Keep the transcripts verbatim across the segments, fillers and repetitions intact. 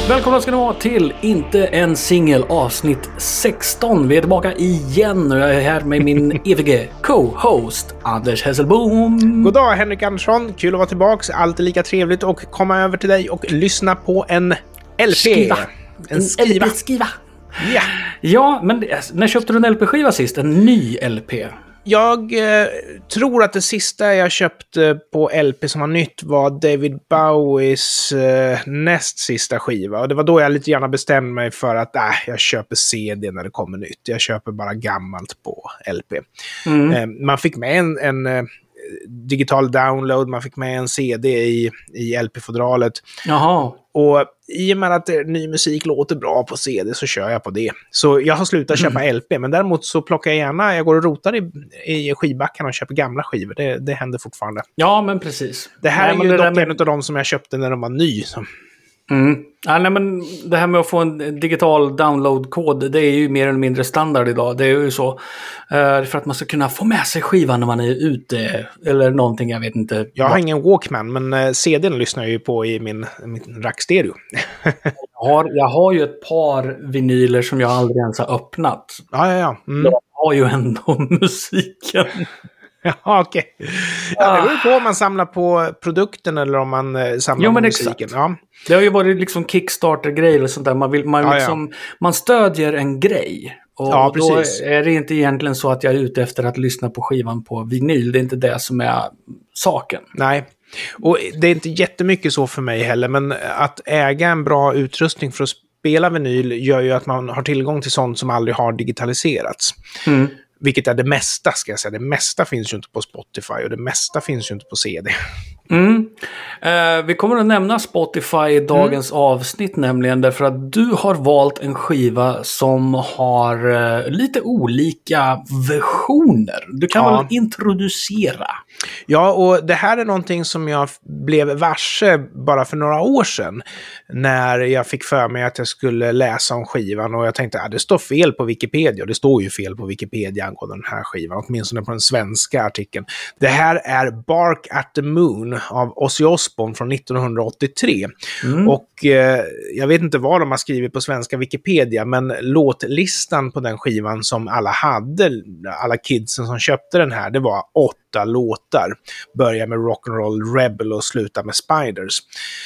Välkomna ska ni vara till Inte en singel avsnitt sexton. Vi är tillbaka igen och jag är här med min evige co-host Anders Hesselbom. God dag Henrik Andersson, kul att vara tillbaks. Alltid lika trevligt och komma över till dig och lyssna på en L P. Skiva. En skiva. L P-skiva. Ja. Ja, men när köpte du en L P-skiva sist? En ny L P? Jag eh, tror att det sista jag köpte på L P som var nytt var David Bowies eh, näst sista skiva. Och det var då jag lite gärna bestämde mig för att äh, jag köper C D när det kommer nytt. Jag köper bara gammalt på L P. Mm. Eh, man fick med en, en eh, digital download, man fick med en C D i, i L P-fodralet. Jaha. Och i och med att ny musik låter bra på C D så kör jag på det. Så jag har slutat köpa mm. L P, men däremot så plockar jag gärna, jag går och rotar i, i skivbackarna och köper gamla skivor. Det, det händer fortfarande. Ja, men precis. Det här nej, är ju dock med... en av de som jag köpte när de var ny. Så. Mm. Ja, nej, men det här med att få en digital download-kod, det är ju mer eller mindre standard idag. Det är ju så. Uh, för att man ska kunna få med sig skivan när man är ute eller någonting, jag vet inte. Jag har ingen Walkman, men uh, C D:n lyssnar jag ju på i min, min rackstereo. jag, har, jag har ju ett par vinyler som jag aldrig ens har öppnat. Ja, ja, ja. Mm. Jag har ju ändå musiken. Ja, okej. Okay. Ja, det beror på om man samlar på produkten eller om man eh, samlar jo, på men musiken. Ja. Det har ju varit liksom Kickstarter-grejer och sånt där. Man, vill, man, ja, liksom, ja. man stödjer en grej. Och ja, då precis. är det inte egentligen så att jag är ute efter att lyssna på skivan på vinyl. Det är inte det som är saken. Nej. Och det är inte jättemycket så för mig heller, men att äga en bra utrustning för att spela vinyl gör ju att man har tillgång till sånt som aldrig har digitaliserats. Mm. Vilket är det mesta, ska jag säga. Det mesta finns ju inte på Spotify och det mesta finns ju inte på C D. Mm. Eh, vi kommer att nämna Spotify i dagens mm. avsnitt nämligen därför att du har valt en skiva som har eh, lite olika versioner. Du kan ja. väl introducera? Ja, och det här är någonting som jag blev varse bara för några år sedan när jag fick för mig att jag skulle läsa om skivan och jag tänkte att ah, det står fel på Wikipedia och det står ju fel på Wikipedia angående den här skivan, åtminstone på den svenska artikeln. Det här är Bark at the Moon av Ozzy Osbourne från nittonhundraåttiotre. Mm. Och eh, jag vet inte vad de har skrivit på svenska Wikipedia, men låtlistan på den skivan som alla hade, alla kidsen som köpte den här, det var åtta låtar. Börja med Rock'n'Roll Rebel och sluta med Spiders.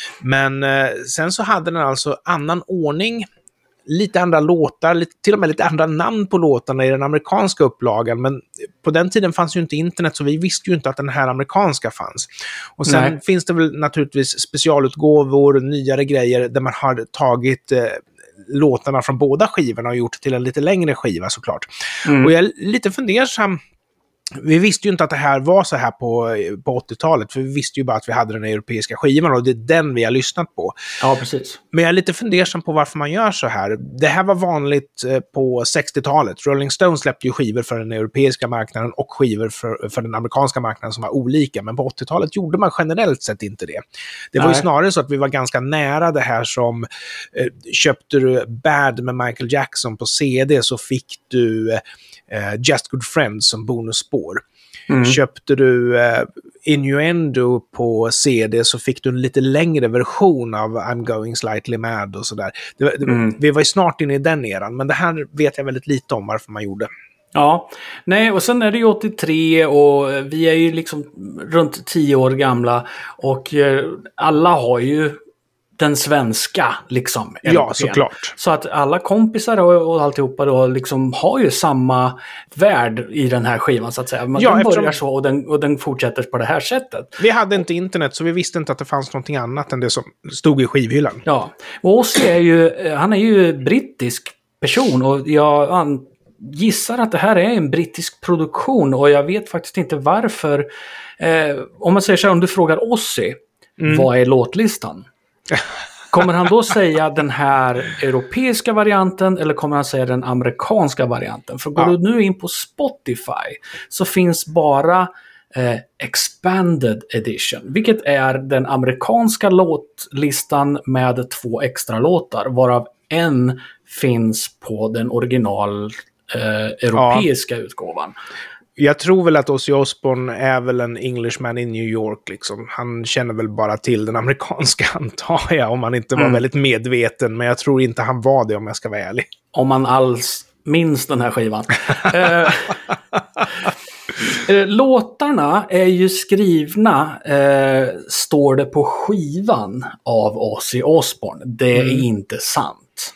Men eh, sen så hade den alltså annan ordning, lite andra låtar, lite, till och med lite andra namn på låtarna i den amerikanska upplagan, men på den tiden fanns ju inte internet så vi visste ju inte att den här amerikanska fanns. Och sen Nej. finns det väl naturligtvis specialutgåvor, nyare grejer där man har tagit eh, låtarna från båda skivorna och gjort till en lite längre skiva såklart. Mm. Och jag är lite fundersam. Vi visste ju inte att det här var så här på, på åttiotalet, för vi visste ju bara att vi hade den europeiska skivan och det är den vi har lyssnat på. Ja, precis. Men jag är lite fundersam på varför man gör så här. Det här var vanligt på sextiotalet. Rolling Stones släppte ju skivor för den europeiska marknaden och skivor för, för den amerikanska marknaden som var olika, men på åttiotalet gjorde man generellt sett inte det. Det var Nej. ju snarare så att vi var ganska nära det här som eh, köpte du Bad med Michael Jackson på C D så fick du eh, Just Good Friends som bonusspår. Mm. Köpte du uh, Innuendo på C D så fick du en lite längre version av I'm Going Slightly Mad och sådär. Det, det, mm. Vi var ju snart inne i den eran, men det här vet jag väldigt lite om varför man gjorde. Ja, nej och sen är det ju åttiotre och vi är ju liksom runt tio år gamla och uh, alla har ju den svenska liksom. Ja, såklart. Så att alla kompisar och, och alltihopa då liksom har ju samma värld i den här skivan så att säga. Man, ja, den börjar så och den, och den fortsätter på det här sättet. Vi hade inte internet så vi visste inte att det fanns någonting annat än det som stod i skivhyllan. Ja, och Ozzy är ju, han är ju brittisk person och jag an, gissar att det här är en brittisk produktion och jag vet faktiskt inte varför. Eh, om man säger så här, om du frågar Ozzy, mm. vad är låtlistan? Kommer han då säga den här europeiska varianten eller kommer han säga den amerikanska varianten? För går ja. du nu in på Spotify så finns bara eh, Expanded Edition, vilket är den amerikanska låtlistan med två extra låtar, varav en finns på den original eh, europeiska ja. utgåvan. jag tror väl att Ozzy Osbourne är väl en Englishman i New York liksom. Han känner väl bara till den amerikanska, antar jag, om han inte var mm. väldigt medveten. Men jag tror inte han var det, om jag ska vara ärlig. Om man alls minns den här skivan. eh, låtarna är ju skrivna, eh, står det på skivan, av Ozzy Osbourne. Det är mm. inte sant.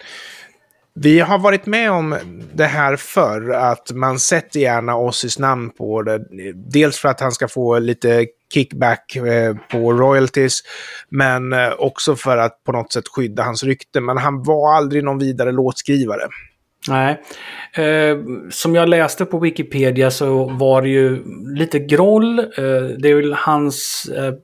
Vi har varit med om det här förr, att man sätter gärna Ozzys namn på det. Dels för att han ska få lite kickback på royalties, men också för att på något sätt skydda hans rykte. Men han var aldrig någon vidare låtskrivare. Nej, eh, som jag läste på Wikipedia så var det ju lite groll. Eh, det är väl hans eh,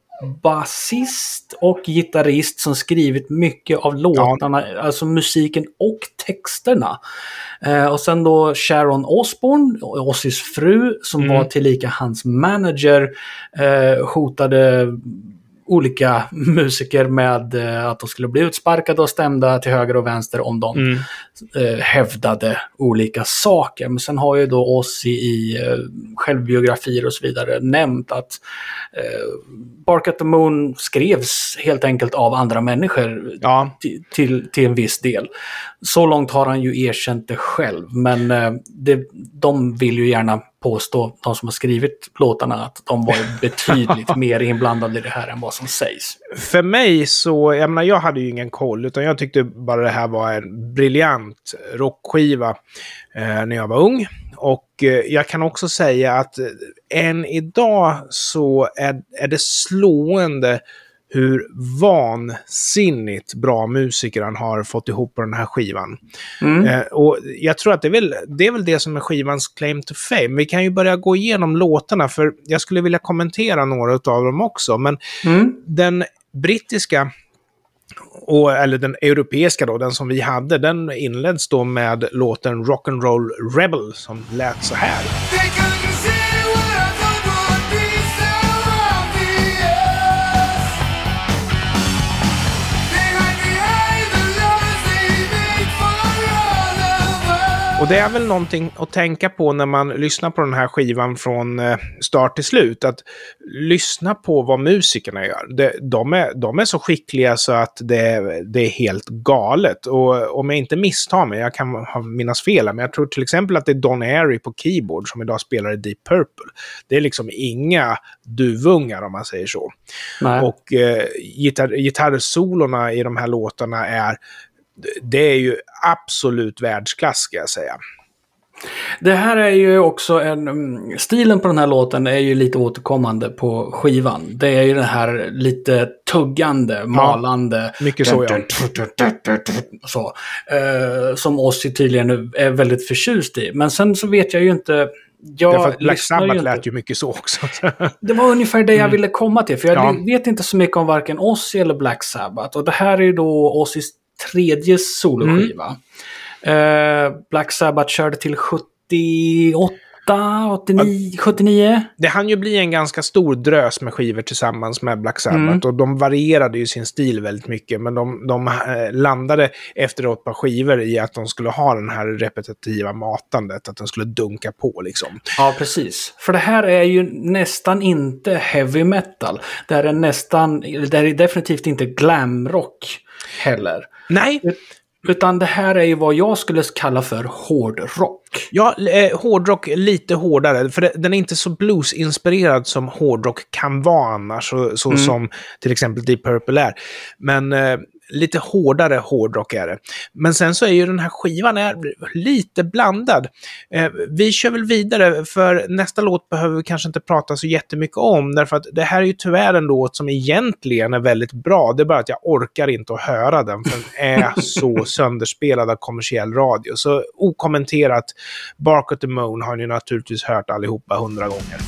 basist och gitarrist som skrivit mycket av låtarna, ja. Alltså musiken och texterna. Eh, och sen då Sharon Osbourne, Ozzys fru, som mm. var tillika hans manager, eh, hotade olika musiker med eh, att de skulle bli utsparkade och stämda till höger och vänster om de mm. eh, hävdade olika saker. Men sen har ju då Ozzy i eh, självbiografier och så vidare nämnt att eh, Bark at the Moon skrevs helt enkelt av andra människor ja. t- till, till en viss del. Så långt har han ju erkänt det själv, men eh, det, de vill ju gärna påstå, de som har skrivit låtarna, att de var betydligt mer inblandade i det här än vad som sägs. För mig så, jag menar, jag hade ju ingen koll, utan jag tyckte bara det här var en briljant rockskiva eh, när jag var ung. Och eh, jag kan också säga att än idag så är, är det slående hur vansinnigt bra musiker han har fått ihop på den här skivan. Mm. Eh, och jag tror att det är, väl, det är väl det som är skivans claim to fame. Vi kan ju börja gå igenom låtarna, för jag skulle vilja kommentera några av dem också. Men mm. den brittiska, och, eller den europeiska då, den som vi hade, den inleds då med låten Rock'n'Roll Rebel, som lät så här. Och det är väl någonting att tänka på när man lyssnar på den här skivan från start till slut. Att lyssna på vad musikerna gör. De är, de är så skickliga så att det, det är helt galet. Och om jag inte misstar mig, jag kan ha minnas fel, men jag tror till exempel att det är Don Airey på keyboard som idag spelar i Deep Purple. Det är liksom inga duvungar, om man säger så. Nej. Och eh, gitarr, gitarrsolorna i de här låtarna är... Det är ju absolut världsklass, ska jag säga. Det här är ju också en... Stilen på den här låten är ju lite återkommande på skivan. Det är ju det här lite tuggande, malande... Ja, mycket så, ja. Så, eh, som Ozzy tydligen är väldigt förtjust i. Men sen så vet jag ju inte... Jag Därför att Black Sabbath lät ju mycket så också. Det var ungefär det jag mm. ville komma till. För jag ja. vet inte så mycket om varken Ozzy eller Black Sabbath. Och det här är ju då Ozzys tredje soloskiva. Mm. Uh, Black Sabbath körde till sjuttioåtta, åttionio, sjuttionio. Det hann ju bli en ganska stor drös med skivor tillsammans med Black Sabbath. Mm. Och de varierade ju sin stil väldigt mycket. Men de, de eh, landade efter ett par skivor i att de skulle ha den här repetitiva matandet. Att den skulle dunka på liksom. Ja, precis. För det här är ju nästan inte heavy metal. Det här är nästan, det här är definitivt inte glamrock heller. Nej. Utan det här är ju vad jag skulle kalla för hårdrock. Ja, eh, hårdrock lite hårdare. För det, den är inte så blues-inspirerad som hårdrock kan vara annars. Så, så mm. som till exempel Deep Purple är. Men eh, lite hårdare hårdrock är det. Men sen så är ju den här skivan är lite blandad. Eh, vi kör väl vidare, för nästa låt behöver vi kanske inte prata så jättemycket om. Därför att det här är ju tyvärr en låt som egentligen är väldigt bra. Det är bara att jag orkar inte att höra den, för den är så sönderspelad av kommersiell radio. Så okommenterat, Bark at the Moon har ni naturligtvis hört allihopa hundra gånger.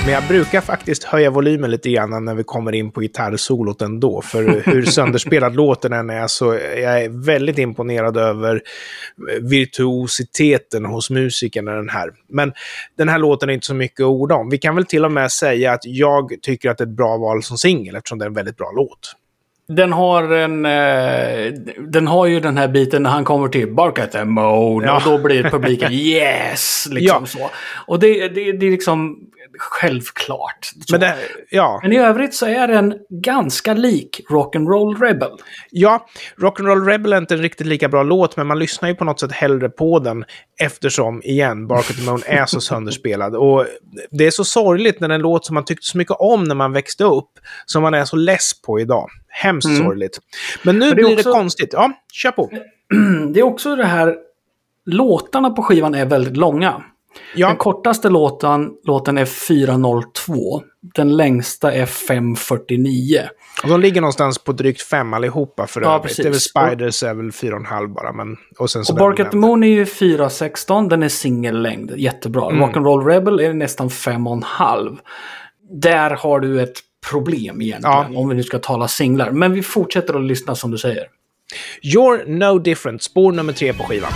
Men jag brukar faktiskt höja volymen lite grann när vi kommer in på gitarrsolot ändå. För hur sönderspelad låten än är så jag är väldigt imponerad över virtuositeten hos musikerna den här. Men den här låten är inte så mycket ord om. Vi kan väl till och med säga att jag tycker att det är ett bra val som singel eftersom det är en väldigt bra låt. Den har en eh, den har ju den här biten när han kommer till Bark at the Moon, ja. Och då blir publiken yes liksom ja. Så. Och det, det, det är liksom självklart. Men, det, ja. Men i övrigt så är den ganska lik Rock'n'Roll Rebel. Ja, Rock'n'Roll Rebel är inte en riktigt lika bra låt, men man lyssnar ju på något sätt hellre på den eftersom, igen, Bark at the Moon är så sönderspelad. Och det är så sorgligt när en låt som man tyckte så mycket om när man växte upp som man är så less på idag. Hemskt mm. sorgligt. Men nu men det blir också, det konstigt. Ja, kör på. Det är också det här, låtarna på skivan är väldigt långa. Ja. Den kortaste låten, låten är fyra noll två. Den längsta är fem fyrtionio. Och de ligger någonstans på drygt fem allihopa för ja, övrigt. Det är väl Spiders är väl fyra och en halv bara. Men, och sen så och Bark at the Moon är ju fyra sexton. Den är singellängd. Jättebra. Mm. Rock'n'Roll Rebel är nästan fem och en halv. Där har du ett problem egentligen. Ja. Om vi nu ska tala singlar. Men vi fortsätter att lyssna som du säger. You're No Different. Spår nummer tre på skivan.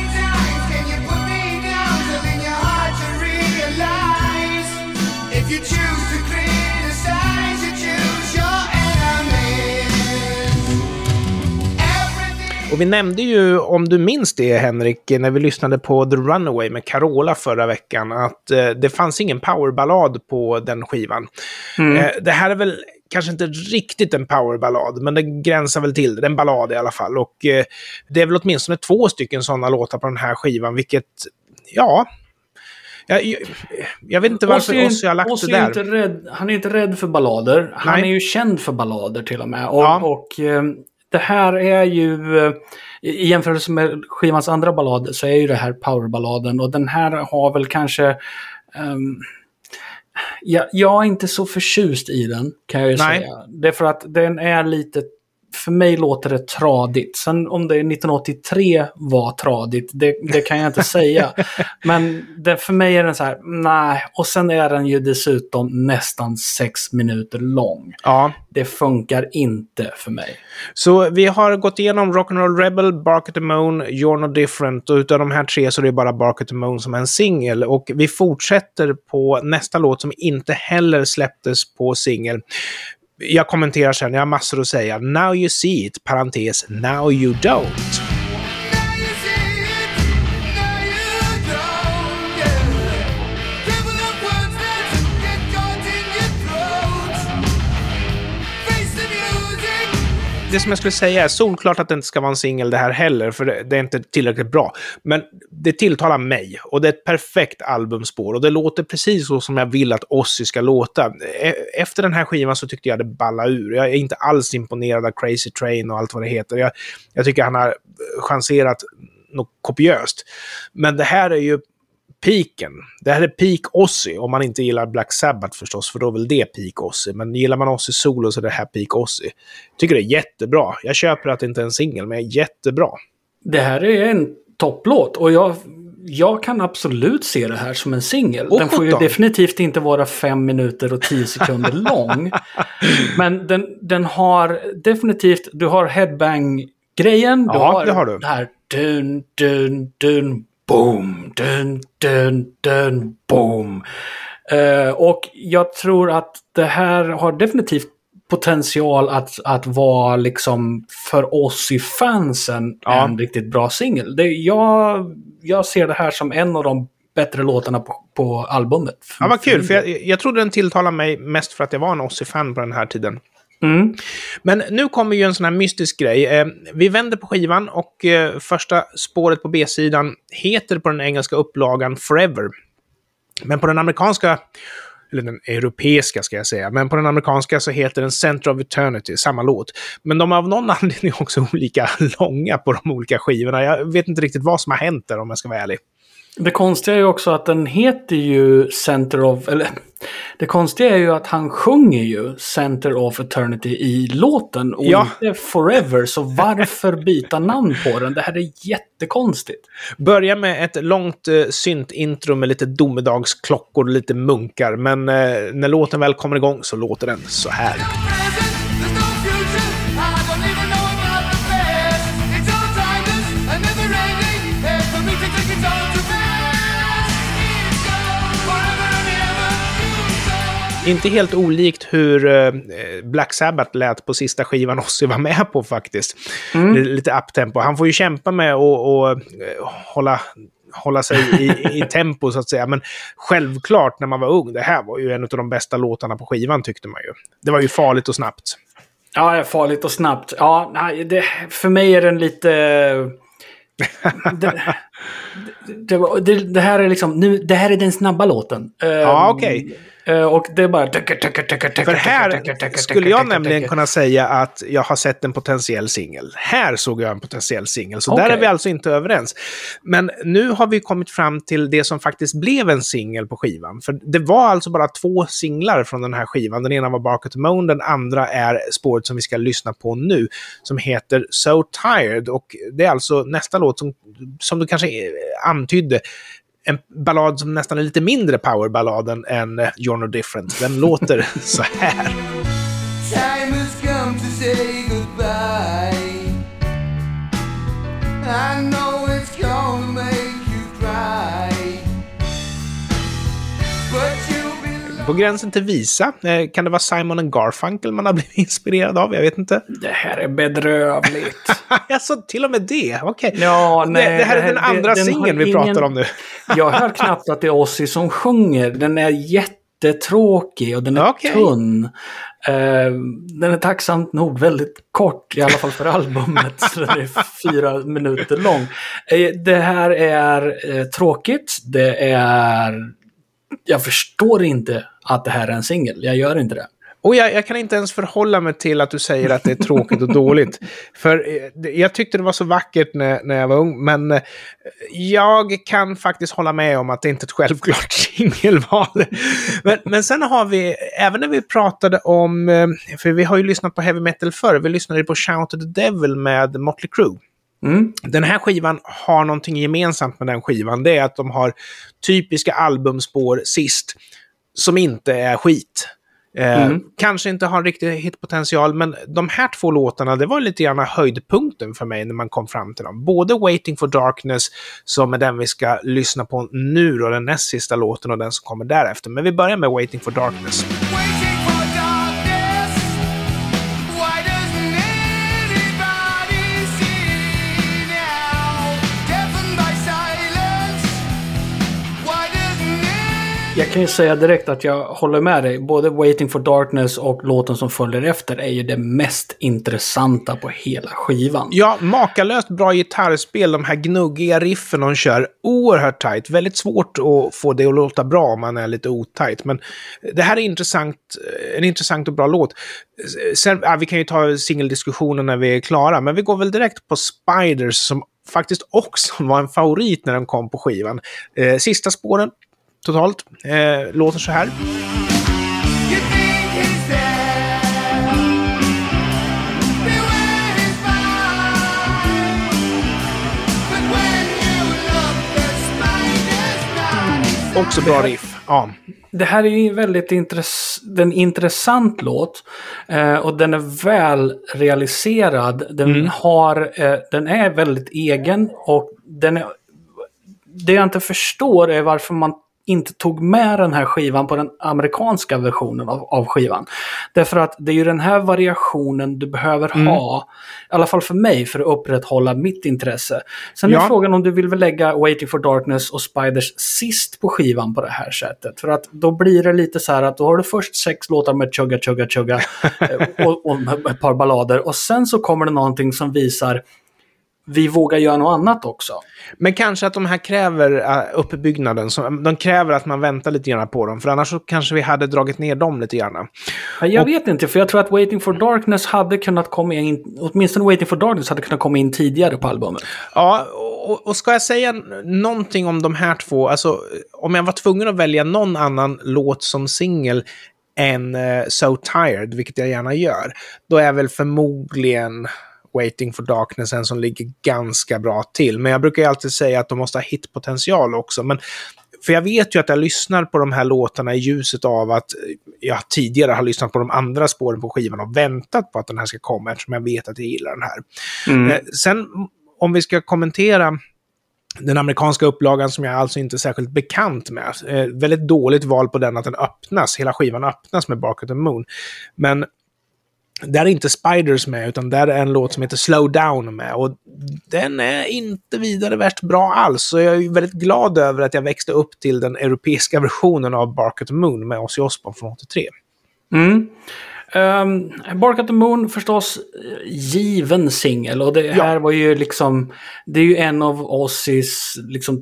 Och vi nämnde ju, om du minns det Henrik, när vi lyssnade på The Runaway med Carola förra veckan, att eh, det fanns ingen powerballad på den skivan. Mm. Eh, det här är väl kanske inte riktigt en powerballad, men det gränsar väl till det. Det är en ballad i alla fall. Och eh, det är väl åtminstone två stycken sådana låtar på den här skivan, vilket, ja... Jag, jag, jag vet inte varför Ozzy har lagt Ozzy det där. Inte rädd, han är inte rädd för ballader. Han Nej. är ju känd för ballader till och med. Och... Ja. och eh, det här är ju, i jämförelse med skivans andra ballad så är ju det här powerballaden, och den här har väl kanske um, ja, jag är inte så förtjust i den, kan jag ju Nej. säga. Det är för att den är lite, för mig låter det tradigt. Sen om det nittonhundraåttiotre var tradigt, det, det kan jag inte säga. Men det, för mig är den så här, nej. Och sen är den ju dessutom nästan sex minuter lång. Ja. Det funkar inte för mig. Så vi har gått igenom Rock'n'Roll Rebel, Bark at the Moon, You're No Different. Och utav de här tre så är det bara Bark at the Moon som är en singel. Och vi fortsätter på nästa låt som inte heller släpptes på singel. Jag kommenterar sen, jag har massor att säga. Now you see it, parentes, now you don't. Det som jag skulle säga är solklart att det inte ska vara en singel det här heller, för det är inte tillräckligt bra. Men det tilltalar mig, och det är ett perfekt albumspår, och det låter precis så som jag vill att Ozzy ska låta. Efter den här skivan så tyckte jag det balla ur. Jag är inte alls imponerad av Crazy Train och allt vad det heter. Jag, jag tycker han har chanserat något kopiöst. Men det här är ju peaken. Det här är peak Ozzy, om man inte gillar Black Sabbath förstås, för då är väl det peak Ozzy. Men gillar man Ozzy solo så är det här peak Ozzy. Tycker det är jättebra. Jag köper att det inte är en singel, men är jättebra. Det här är en topplåt, och jag, jag kan absolut se det här som en singel. Den får ju definitivt inte vara fem minuter och tio sekunder lång. Men den, den har definitivt, du har headbang-grejen. Du ja, har det har du. Det här dun, dun, dun, boom, dun, dun, dun, boom. Uh, och jag tror att det här har definitivt potential att, att vara liksom för oss i fansen ja. en riktigt bra singel. Det, jag, jag ser det här som en av de bättre låtarna på, på albumet. Ja, vad kul, för jag, jag trodde den tilltalade mig mest för att jag var en Ozzy-fan på den här tiden. Mm. Men nu kommer ju en sån här mystisk grej. Eh, vi vänder på skivan och eh, första spåret på B-sidan heter på den engelska upplagan Forever. Men på den amerikanska, eller den europeiska ska jag säga, men på den amerikanska så heter den Center of Eternity, samma låt. Men de har av någon anledning också olika långa på de olika skivorna. Jag vet inte riktigt vad som har hänt där, om jag ska vara ärlig. Det konstiga är ju också att den heter ju Center of, eller Det konstiga är ju att han sjunger ju Center of Eternity i låten och ja. inte Forever, så varför byta namn på den? Det här är jättekonstigt. Börja med ett långt uh, synt-intro med lite domedagsklockor och lite munkar, men uh, när låten väl kommer igång så låter den så här. Inte helt olikt hur eh, Black Sabbath lät på sista skivan Ozzy var med på faktiskt. Mm. Lite uptempo. Han får ju kämpa med att och, och, hålla, hålla sig i, i tempo så att säga. Men självklart när man var ung, det här var ju en av de bästa låtarna på skivan tyckte man ju. Det var ju farligt och snabbt. Ja, farligt och snabbt. Ja, nej, det, för mig är den lite... det, det, det, det här är liksom nu, det här är den snabba låten. Ja, okej. Okay. Och det är bara... För här skulle jag nämligen kunna säga att jag har sett en potentiell singel. Här såg jag en potentiell singel. Så okay. Där är vi alltså inte överens. Men nu har vi kommit fram till det som faktiskt blev en singel på skivan. För det var alltså bara två singlar från den här skivan. Den ena var Bark at the Moon. Den andra är spåret som vi ska lyssna på nu. Som heter So Tired. Och det är alltså nästa låt som, som du kanske antydde. En ballad som nästan är lite mindre powerballaden än You're No Different. Den låter så här. Time has come to say goodbye. I know it's gonna make you cry. But you'll be... På gränsen till visa. Kan det vara Simon and Garfunkel man har blivit inspirerad av? Jag vet inte. Det här är bedrövligt. Alltså, till och med det. Okej. Okay. Ja, nej, det, det här är den andra det, singeln vi ingen... pratar om nu. Jag hör knappt att det är Ozzy som sjunger. Den är jättetråkig och den är okay. tunn. Uh, den är tacksamt nog väldigt kort, i alla fall för albumet. Så den är fyra minuter lång. Uh, det här är uh, tråkigt. Det är... Jag förstår inte att det här är en singel. Jag gör inte det. Och jag, jag kan inte ens förhålla mig till att du säger att det är tråkigt och dåligt. För jag tyckte det var så vackert när, när jag var ung. Men jag kan faktiskt hålla med om att det inte är ett självklart singelval. Men, men sen har vi, även när vi pratade om, för vi har ju lyssnat på heavy metal förr. Vi lyssnade på Shout at the Devil med Motley Crue. Mm. Den här skivan har någonting gemensamt med den skivan. Det är att de har typiska albumspår sist som inte är skit. Eh, mm. Kanske inte har en riktig hitpotential, men de här två låtarna, det var lite grann höjdpunkten för mig när man kom fram till dem. Både Waiting for Darkness, som är den vi ska lyssna på nu, och den näst sista låten och den som kommer därefter. Men vi börjar med Waiting for Darkness. Jag kan ju säga direkt att jag håller med dig. Både Waiting for Darkness och låten som följer efter är ju det mest intressanta på hela skivan. Ja, makalöst bra gitarrspel. De här gnuggiga riffen de kör oerhört tight. Väldigt svårt att få det att låta bra om man är lite otajt. Men det här är intressant, en intressant och bra låt. Sen, ja, vi kan ju ta singeldiskussionen när vi är klara. Men vi går väl direkt på Spiders som faktiskt också var en favorit när den kom på skivan. Eh, sista spåren. Totalt. Eh, låter så här. Också bra riff. Ja. Det här är ju väldigt intress- en intressant låt. Eh, och den är väl realiserad. Den, mm. har, eh, den är väldigt egen. Och den är, det jag inte förstår är varför man inte tog med den här skivan på den amerikanska versionen av, av skivan. Därför att det är ju den här variationen du behöver mm. ha, i alla fall för mig, för att upprätthålla mitt intresse. Sen ja. är frågan om du vill väl lägga Waiting for Darkness och Spiders sist på skivan på det här sättet. För att då blir det lite så här att då har du först sex låtar med chugga, chugga, chugga och, och ett par ballader. Och sen så kommer det någonting som visar vi vågar göra något annat också. Men kanske att de här kräver uh, uppbyggnaden. Så de kräver att man väntar lite grann på dem. För annars så kanske vi hade dragit ner dem lite grann. Jag och, vet inte, för jag tror att Waiting for Darkness hade kunnat komma in, åtminstone Waiting for Darkness hade kunnat komma in tidigare på albumet. Ja, och, och ska jag säga någonting om de här två, alltså om jag var tvungen att välja någon annan låt som singel än uh, So Tired, vilket jag gärna gör, då är väl förmodligen Waiting for Darkness en som ligger ganska bra till. Men jag brukar ju alltid säga att de måste ha hitpotential också. Men, för jag vet ju att jag lyssnar på de här låtarna i ljuset av att jag tidigare har lyssnat på de andra spåren på skivan och väntat på att den här ska komma, eftersom jag vet att jag gillar den här. Mm. Eh, sen om vi ska kommentera den amerikanska upplagan, som jag alltså inte är särskilt bekant med. Eh, väldigt dåligt val på den, att den öppnas. Hela skivan öppnas med Bark at the Moon. Men där är inte Spiders med, utan där är en låt som heter Slow Down med. Och den är inte vidare värst bra alls. Så jag är väldigt glad över att jag växte upp till den europeiska versionen av Bark at the Moon med Ozzy Osbourne från åttiotre. Mm. Um, Bark at the Moon förstås given singel, och det här ja. var ju liksom, det är ju en av Ozzys liksom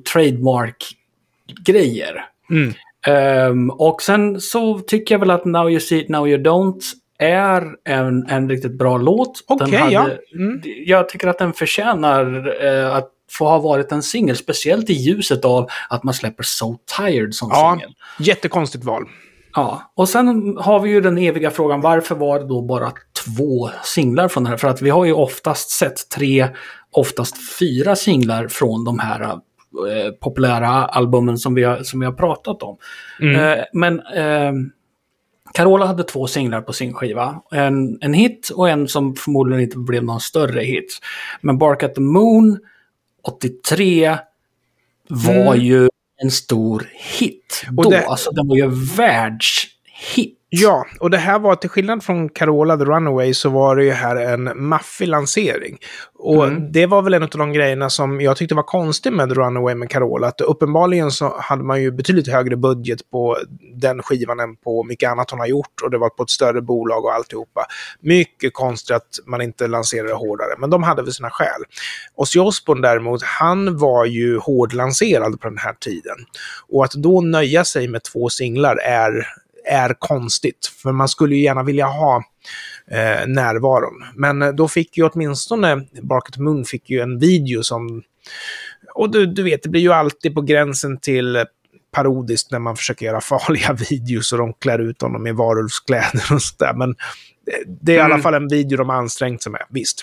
trademark-grejer. Mm. Um, och sen så tycker jag väl att Now You See It, Now You Don't är en, en riktigt bra låt. Okej, okay, ja. Mm. Jag tycker att den förtjänar uh, att få ha varit en singel, speciellt i ljuset av att man släpper So Tired som ja, singel. Jättekonstigt val. Ja, och sen har vi ju den eviga frågan, varför var det då bara två singlar från det här? För att vi har ju oftast sett tre, oftast fyra singlar från de här eh, populära albumen som vi har, som vi har pratat om. Mm. Eh, men eh, Carola hade två singlar på sin skiva. En, en hit och en som förmodligen inte blev någon större hit. Men Bark at the Moon åttiotre var mm. ju en stor hit. Och då, det, alltså den var ju världshit. Ja, och det här var, till skillnad från Carola The Runaway, så var det ju här en maffig lansering. Och mm. det var väl en av de grejerna som jag tyckte var konstigt med The Runaway med Carola. Att uppenbarligen så hade man ju betydligt högre budget på den skivan än på mycket annat hon har gjort. Och det var på ett större bolag och alltihopa. Mycket konstigt att man inte lanserade hårdare. Men de hade väl sina skäl. Ozzy Osbourne däremot, han var ju hårdlanserad på den här tiden. Och att då nöja sig med två singlar är... är konstigt, för man skulle ju gärna vilja ha eh, närvaron. Men då fick ju åtminstone Bark at the Moon fick ju en video som, och du, du vet, det blir ju alltid på gränsen till parodiskt när man försöker göra farliga videos och de klär ut honom i varulvskläder och sådär, men det, det är mm. i alla fall en video de har ansträngt sig med, visst.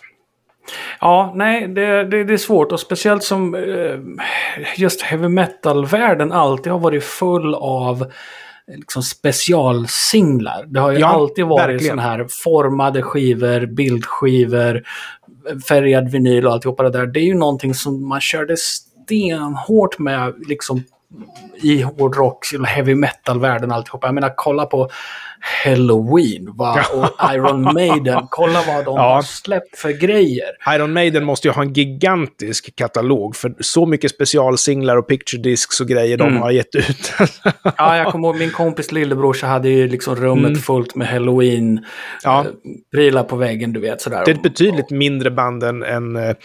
Ja, nej, det, det, det är svårt, och speciellt som eh, just heavy metal-världen alltid har varit full av liksom specialsinglar. Det har ju ja, alltid varit såna här formade skivor, bildskivor, färgad vinyl och alltihopa det där. Det är ju någonting som man körde stenhårt med liksom i hårdrock, heavy metal-världen alltihopa. Jag menar, kolla på Halloween va? Och Iron Maiden, kolla vad de ja. har släppt för grejer. Iron Maiden måste ju ha en gigantisk katalog, för så mycket specialsinglar och picture discs och grejer mm. de har gett ut. Ja, jag kommer ihåg min kompis lillebror, så hade ju liksom rummet mm. fullt med Halloween ja. eh, prylar på väggen, du vet sådär. Det är ett betydligt mindre band än, än eh,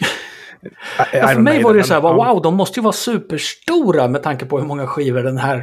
ja, för mig var det så här, wow, de måste ju vara superstora med tanke på hur många skivor den här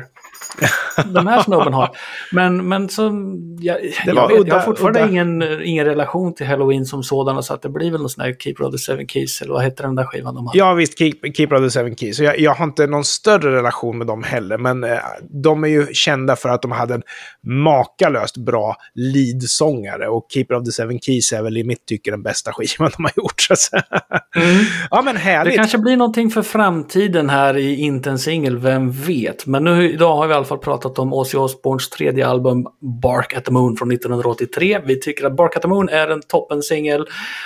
de här snubben har. Men, men så, jag, jag, vet, udda, jag har fortfarande ingen, ingen relation till Halloween som sådan, så att det blir väl någon sån här Keeper of the Seven Keys, eller vad heter den där skivan de har? Ja visst, Keep, Keeper of the Seven Keys. Jag, jag har inte någon större relation med dem heller, men eh, de är ju kända för att de hade en makalöst bra leadsångare, och Keeper of the Seven Keys är väl i mitt tycke den bästa skivan de har gjort. Så. Mm. Ja, men härligt. Det kanske blir någonting för framtiden här i inte en singel, vem vet. Men nu idag har vi i alla fall pratat om Ozzy Osbournes tredje album Bark at the Moon från nittonhundraåttiotre. Vi tycker att Bark at the Moon är en toppensingel.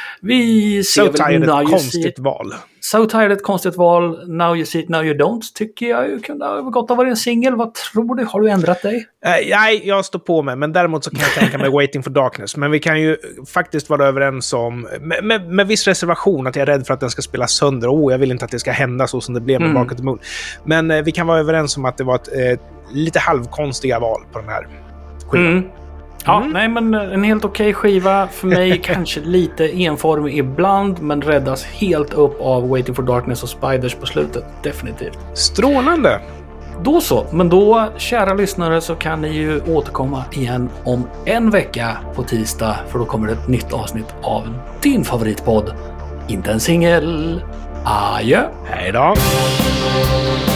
Vi ser So Tired, ett konstigt val. So Tired, ett konstigt val. Now You See It, Now You Don't tycker jag kunde ha gått att vara en singel. Vad tror du? Har du ändrat dig? Uh, nej, jag står på mig. Men däremot så kan jag tänka mig Waiting for Darkness. Men vi kan ju faktiskt vara överens om, med, med, med viss reservation, att jag är rädd för att den ska spelas sönder. Oh, jag vill inte att det ska hända så som det blev med mm. Bark at the Moon. Men uh, vi kan vara överens om att det var ett uh, lite halvkonstiga val på den här skivan. Mm. Ja, mm. nej men en helt okej skiva för mig, kanske lite enformig ibland, men räddas helt upp av Waiting for Darkness och Spiders på slutet, definitivt. Strålande! Då så, men då, kära lyssnare, så kan ni ju återkomma igen om en vecka på tisdag, för då kommer det ett nytt avsnitt av din favoritpodd, Inte en singel. Adjö. Hej då.